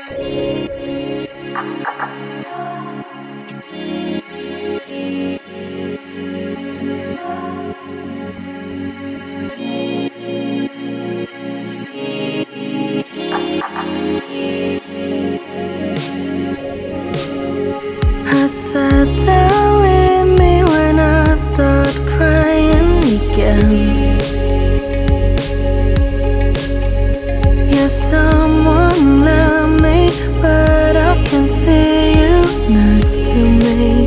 I said, don't leave me when I start crying again. Yeah, someone left me, but I can see you next to me.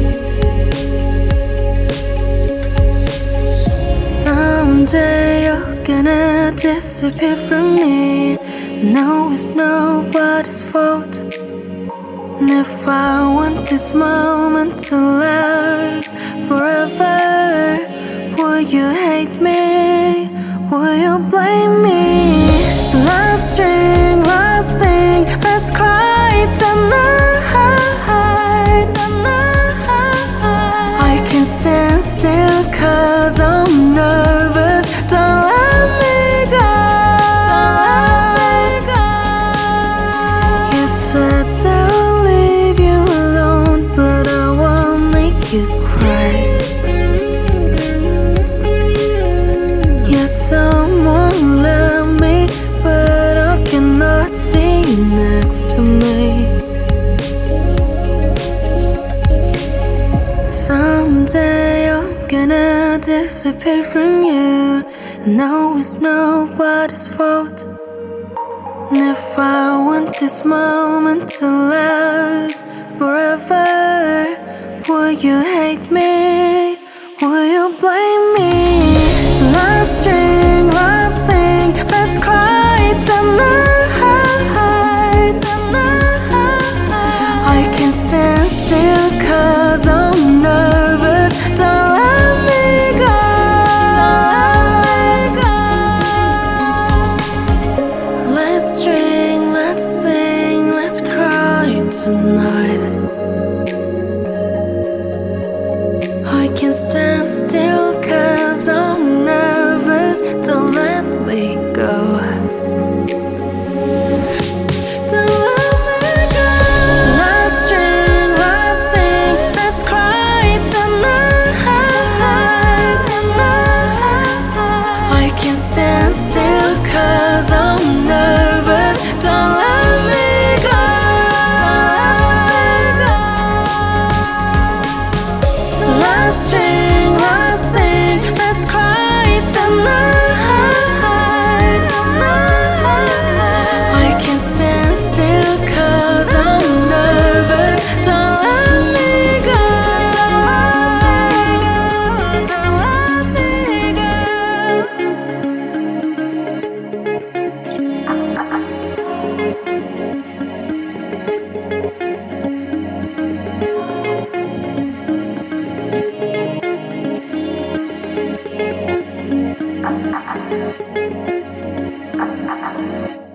Someday you're gonna disappear from me. No, it's nobody's fault. And if I want this moment to last forever, will you hate me? Will you blame me? Last string, last sing, let's cry tonight. I can't stand still 'cause I'm nervous. Don't let me go. You said don't leave you alone, but I won't make you cry. Yeah, someone left me, but I cannot see you next to me. Someday I'm gonna disappear from you. No, it's nobody's fault. And if I want this moment to last forever, will you hate me? Will you blame me? Last string, last sing, let's cry tonight. I can't stand still 'cause I'm nervous. Don't let me go. Let's drink, let's sing, let's cry tonight. I can't stand still 'cause I'm nervous. Don't let me go. Don't let me go. Last string, last sing, let's cry tonight. I can't stand still 'cause I'm nervous. Don't let me go. Last string, last sing, let's cry tonight. I can't stand still 'cause I'm nervous. Don't let me go. Don't let me go. Don't let me go.